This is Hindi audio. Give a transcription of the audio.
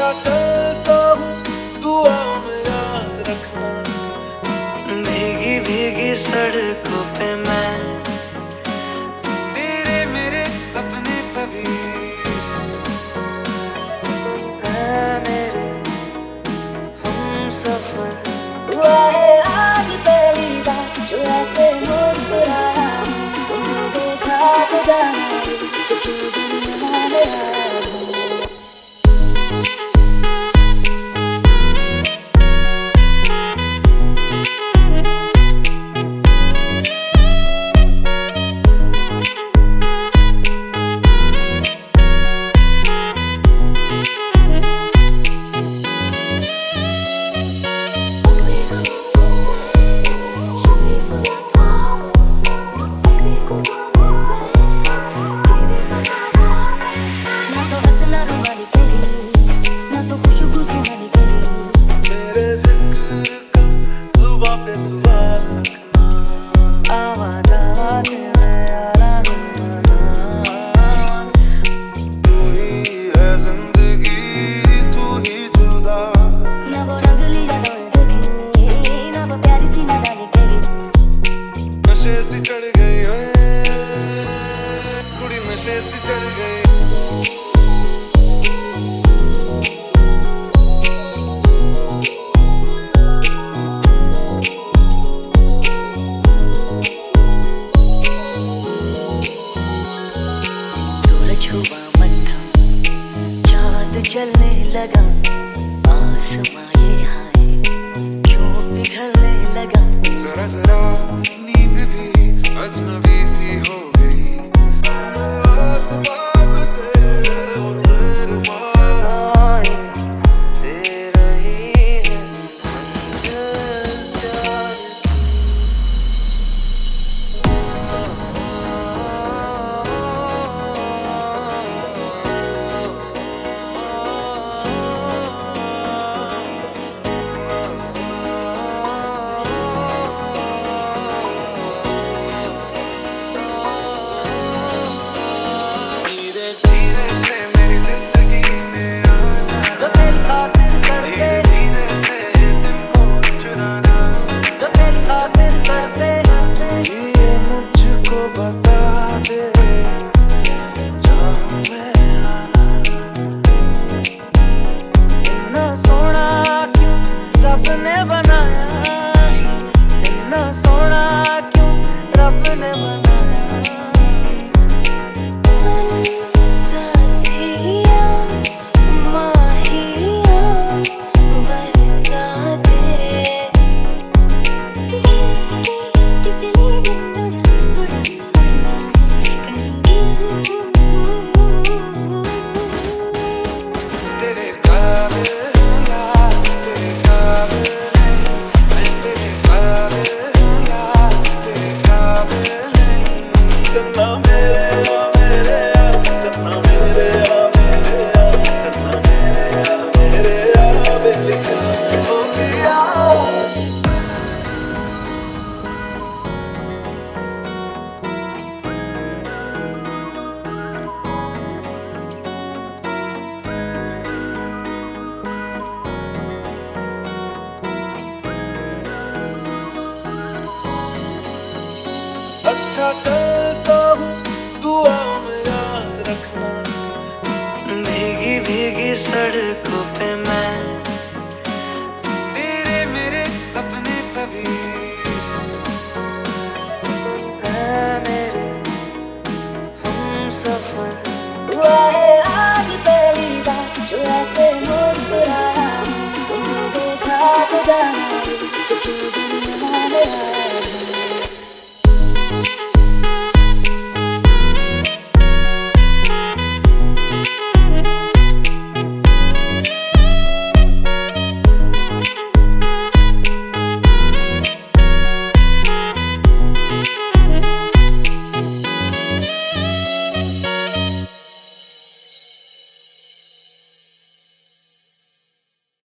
अच्छा चलता हूँ, दुआ में याद रखना। भीगी भीगी सड़कों पे मैं, तेरे मेरे सपने सभी मेरे हम सफर। हुआ है आज पहली बार जो ऐसे मुस्कुराया, तुमने देखा तो जाना कुछ दुनिया में आया हूँ। नशे सी चढ़ गई कुड़ी, नशे सी चढ़ गई। थोड़ा छुआ मन था, चाँद जलने लगा, आसमां ये हाय क्यों पिघलने लगा। जरा जरा नींद भी अजनबी सी हो गई। दे रही है मंजिल प्यार सोना क्यों रब ने बनाया। साथिया माहिया बरसा दे, तेरे काबिल यार, तेरे काबिल नहीं, मैं तेरे काबिल यार, तेरे काबिल नहीं। चन्ना मेरे आ मेरे आ, चन्ना मेरे आ मेरे आ, चन्ना मेरे आ मेरे आ, बेलिया हो गया। अच्छा चलता हूँ, दुआ में याद रखना। भीगी भीगी सड़कों पे मैं, तेरे मेरे सपने सभी मेरे हम सफर। हुआ है आज पहली बार जो ऐसे मुस्कुराया,